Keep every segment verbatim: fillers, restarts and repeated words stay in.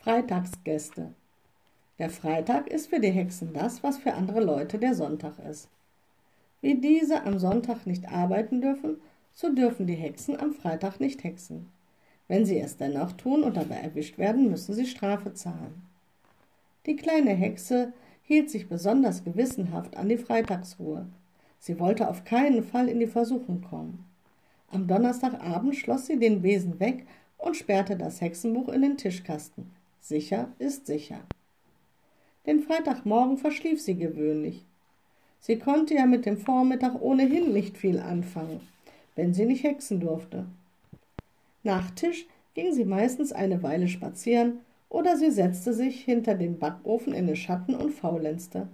Freitagsgäste. Der Freitag ist für die Hexen das, was für andere Leute der Sonntag ist. Wie diese am Sonntag nicht arbeiten dürfen, so dürfen die Hexen am Freitag nicht hexen. Wenn sie es dennoch tun und dabei erwischt werden, müssen sie Strafe zahlen. Die kleine Hexe hielt sich besonders gewissenhaft an die Freitagsruhe. Sie wollte auf keinen Fall in die Versuchung kommen. Am Donnerstagabend schloss sie den Besen weg und sperrte das Hexenbuch in den Tischkasten. Sicher ist sicher. Den Freitagmorgen verschlief sie gewöhnlich. Sie konnte ja mit dem Vormittag ohnehin nicht viel anfangen, wenn sie nicht hexen durfte. Nach Tisch ging sie meistens eine Weile spazieren oder sie setzte sich hinter den Backofen in den Schatten und faulenzte.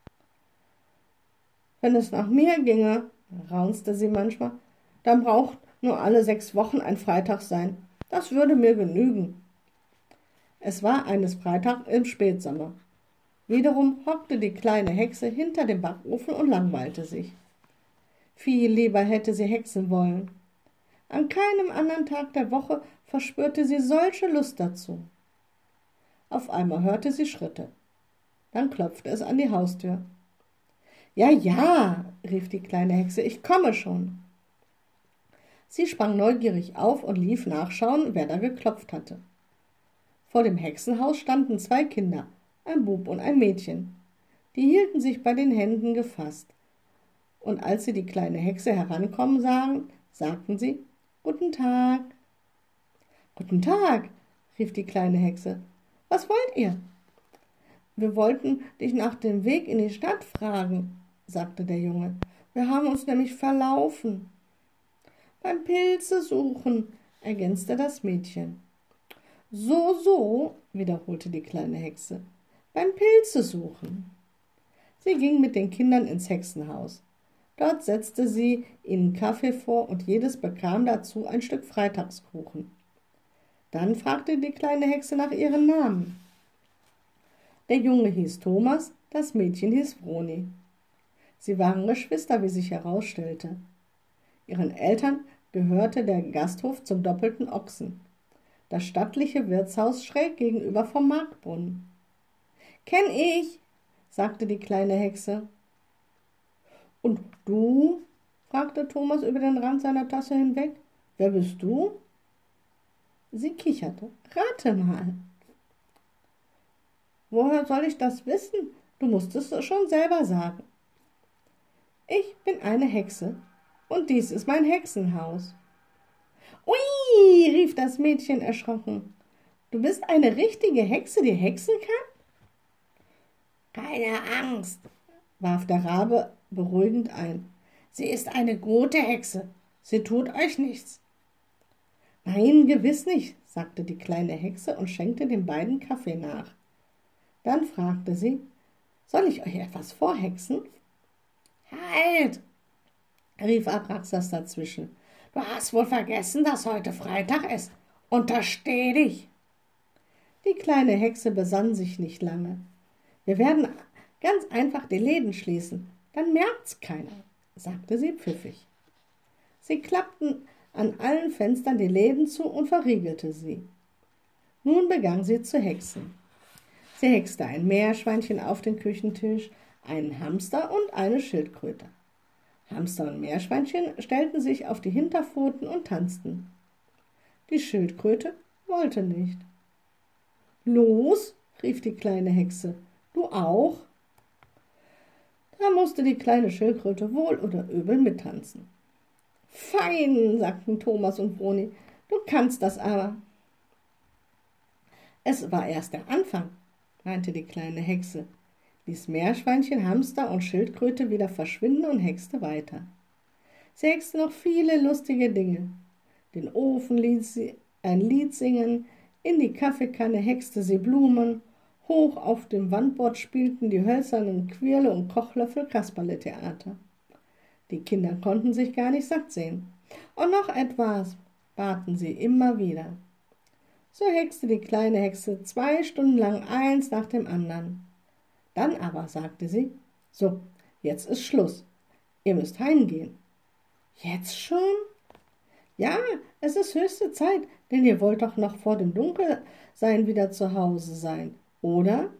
Wenn es nach mir ginge, raunzte sie manchmal, dann braucht nur alle sechs Wochen ein Freitag sein. Das würde mir genügen. Es war eines Freitags im Spätsommer. Wiederum hockte die kleine Hexe hinter dem Backofen und langweilte sich. Viel lieber hätte sie hexen wollen. An keinem anderen Tag der Woche verspürte sie solche Lust dazu. Auf einmal hörte sie Schritte. Dann klopfte es an die Haustür. »Ja, ja«, rief die kleine Hexe, »ich komme schon.« Sie sprang neugierig auf und lief nachschauen, wer da geklopft hatte. Vor dem Hexenhaus standen zwei Kinder, ein Bub und ein Mädchen. Die hielten sich bei den Händen gefasst. Und als sie die kleine Hexe herankommen sahen, sagten sie, »Guten Tag.« »Guten Tag«, rief die kleine Hexe. »Was wollt ihr?« »Wir wollten dich nach dem Weg in die Stadt fragen«, sagte der Junge. »Wir haben uns nämlich verlaufen.« »Beim Pilze suchen«, ergänzte das Mädchen. »So, so«, wiederholte die kleine Hexe. »Beim Pilze suchen.« Sie ging mit den Kindern ins Hexenhaus. Dort setzte sie ihnen Kaffee vor und jedes bekam dazu ein Stück Freitagskuchen. Dann fragte die kleine Hexe nach ihren Namen. Der Junge hieß Thomas, das Mädchen hieß Vroni. Sie waren Geschwister, wie sich herausstellte. Ihren Eltern gehörte der Gasthof zum Doppelten Ochsen, das stattliche Wirtshaus schräg gegenüber vom Marktbrunnen. »Kenn ich«, sagte die kleine Hexe. »Und du?«, fragte Thomas über den Rand seiner Tasse hinweg. »Wer bist du?« Sie kicherte. »Rate mal.« »Woher soll ich das wissen? Du musst es schon selber sagen.« »Ich bin eine Hexe und dies ist mein Hexenhaus.« »Ui«, rief das Mädchen erschrocken. »Du bist eine richtige Hexe, die hexen kann?« »Keine Angst«, warf der Rabe beruhigend ein. »Sie ist eine gute Hexe. Sie tut euch nichts.« »Nein, gewiss nicht«, sagte die kleine Hexe und schenkte den beiden Kaffee nach. Dann fragte sie, »Soll ich euch etwas vorhexen?« »Halt«, rief Abraxas dazwischen. »Du hast wohl vergessen, dass heute Freitag ist. Untersteh dich!« Die kleine Hexe besann sich nicht lange. »Wir werden ganz einfach die Läden schließen, dann merkt's keiner«, sagte sie pfiffig. Sie klappten an allen Fenstern die Läden zu und verriegelte sie. Nun begann sie zu hexen. Sie hexte ein Meerschweinchen auf den Küchentisch, einen Hamster und eine Schildkröte. Hamster und Meerschweinchen stellten sich auf die Hinterpfoten und tanzten. Die Schildkröte wollte nicht. »Los«, rief die kleine Hexe, »du auch?« Da musste die kleine Schildkröte wohl oder übel mittanzen. »Fein«, sagten Thomas und Vroni, »du kannst das aber.« »Es war erst der Anfang«, meinte die kleine Hexe, ließ Meerschweinchen, Hamster und Schildkröte wieder verschwinden und hexte weiter. Sie hexte noch viele lustige Dinge. Den Ofen ließ sie ein Lied singen, in die Kaffeekanne hexte sie Blumen, hoch auf dem Wandbord spielten die hölzernen Quirle und Kochlöffel Kasperletheater. Die Kinder konnten sich gar nicht satt sehen. »Und noch etwas«, baten sie immer wieder. So hexte die kleine Hexe zwei Stunden lang eins nach dem anderen. Dann aber sagte sie, »So, jetzt ist Schluss. Ihr müsst heimgehen.« »Jetzt schon?« Ja, es ist höchste Zeit, denn ihr wollt doch noch vor dem Dunkelsein wieder zu Hause sein, oder?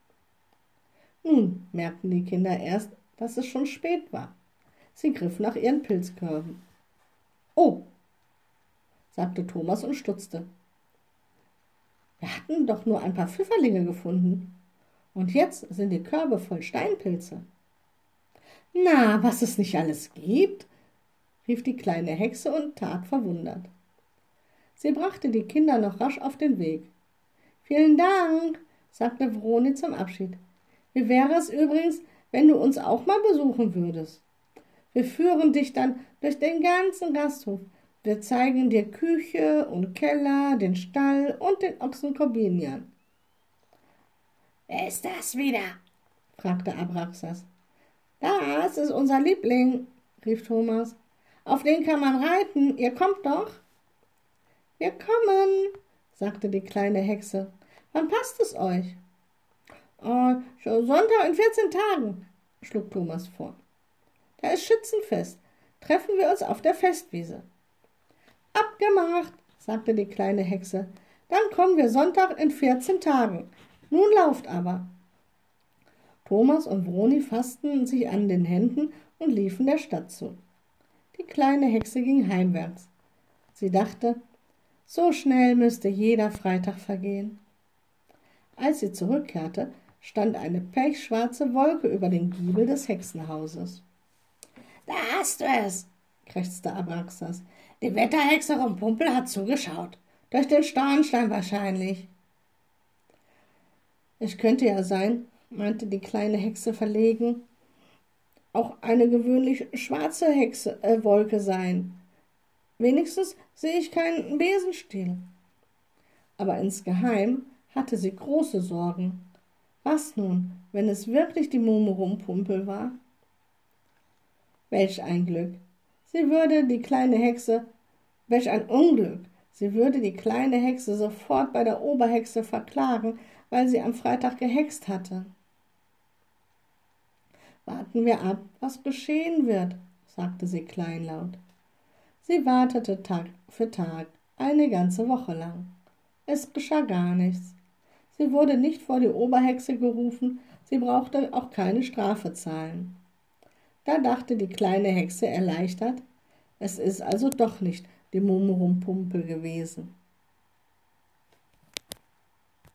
Nun merkten die Kinder erst, dass es schon spät war. Sie griffen nach ihren Pilzkörben. »Oh«, sagte Thomas und stutzte. »Wir hatten doch nur ein paar Pfifferlinge gefunden. Und jetzt sind die Körbe voll Steinpilze.« »Na, was es nicht alles gibt«, rief die kleine Hexe und tat verwundert. Sie brachte die Kinder noch rasch auf den Weg. »Vielen Dank«, sagte Vroni zum Abschied. »Wie wäre es übrigens, wenn du uns auch mal besuchen würdest? Wir führen dich dann durch den ganzen Gasthof. Wir zeigen dir Küche und Keller, den Stall und den Ochsen Korbinian.« »Wer ist das wieder?«, fragte Abraxas. »Das ist unser Liebling«, rief Thomas. »Auf den kann man reiten. Ihr kommt doch.« »Wir kommen«, sagte die kleine Hexe. »Wann passt es euch?« »Oh, Sonntag in vierzehn Tagen«, schlug Thomas vor. »Da ist Schützenfest. Treffen wir uns auf der Festwiese.« »Abgemacht«, sagte die kleine Hexe. »Dann kommen wir Sonntag in vierzehn Tagen. Nun lauft aber.« Thomas und Vroni fassten sich an den Händen und liefen der Stadt zu. Die kleine Hexe ging heimwärts. Sie dachte, so schnell müsste jeder Freitag vergehen. Als sie zurückkehrte, stand eine pechschwarze Wolke über den Giebel des Hexenhauses. »Da hast du es«, krächzte Abraxas. »Die Wetterhexe Rumpumpel hat zugeschaut. Durch den Starnstein wahrscheinlich.« »Es könnte ja sein«, meinte die kleine Hexe verlegen, »auch eine gewöhnlich schwarze Hexe, äh, Wolke sein. Wenigstens sehe ich keinen Besenstiel.« Aber insgeheim hatte sie große Sorgen. Was nun, wenn es wirklich die Mumu Rumpumpel war? Welch ein Glück! Sie würde die kleine Hexe, welch ein Unglück! Sie würde die kleine Hexe sofort bei der Oberhexe verklagen, weil sie am Freitag gehext hatte. »Warten wir ab, was geschehen wird«, sagte sie kleinlaut. Sie wartete Tag für Tag, eine ganze Woche lang. Es geschah gar nichts. Sie wurde nicht vor die Oberhexe gerufen, sie brauchte auch keine Strafe zahlen. Da dachte die kleine Hexe erleichtert, es ist also doch nicht die Mumu Rumpumpel gewesen.